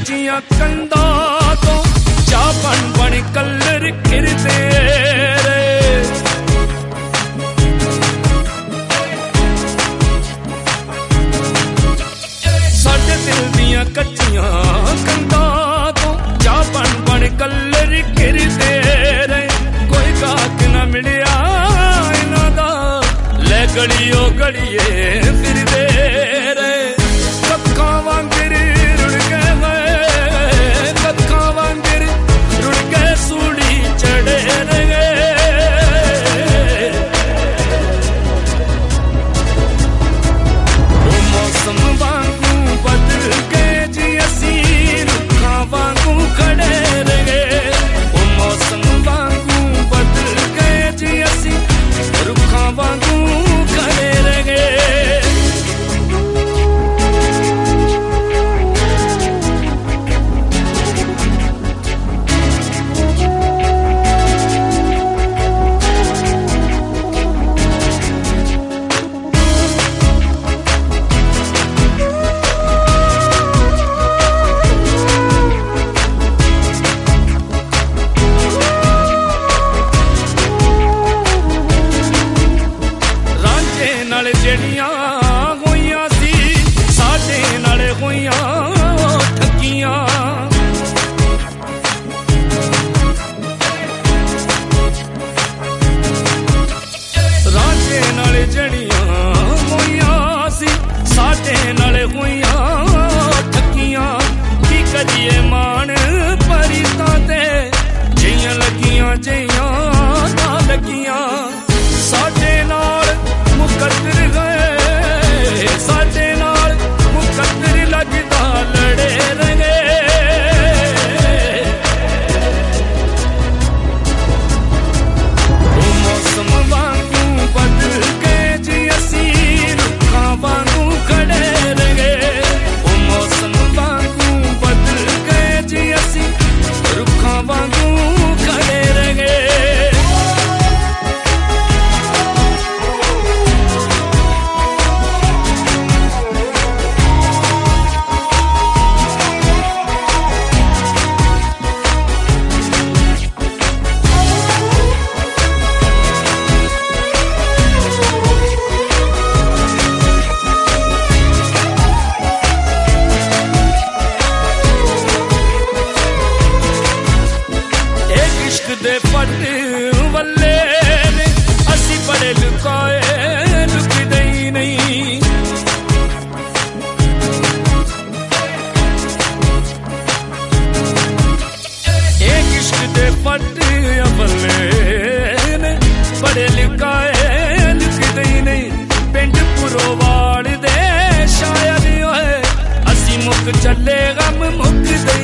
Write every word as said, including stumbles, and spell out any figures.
कच्चियां कंधां तो जा बन बन कलर खिरदे साडे दिल दियां कच्चियां कंधां तो जा बन बन कलर खिरदे कोई गाहक ना मिलिया इन्हां दा ले गलियो गलिए फिरदे ਜਿਹੜੀਆਂ ਹੋਈਆਂ ਸੀ ਸਾਡੇ ਨਾਲ ਹੋਈਆਂ ਠੱਗੀਆਂ ਰਾਂਝੇ ਨਾਲ ਜਿਹੜੀਆਂ ਹੋਈਆਂ ਸੀ ਸਾਡੇ ਨਾਲ ਹੋਈਆਂ ਠੱਗੀਆਂ ਕੀ ਕਰੀਏ ਮਾਣ ਪਰੀਤਾਂ ਤੇ ਜਿਹੀਆਂ ਲੱਗੀਆਂ ਜਿਹੀਆਂ ਨਾ ਲੱਗੀਆਂ ਸਾਡੇ ਨਾਲ मुकद्दर गए साडे नाल मुकद्दर लगदा लड़े रंगे ओ मौसम वांगू बदल गए जी असी रुखां वांगू खड़े रंगे ओ मौसम वांगू बदल गए जी असी रुखां वांगू खड़े रंगे दे पट वल्ले ने असी बड़े लुकाए लुकदे ही नहीं एक इश्क दे पट वल्ले ने बड़े लुकाए लुकदे ही नहीं पिंड पुरोवाड़ दे शायर होए असी मुक चले गम मुकदे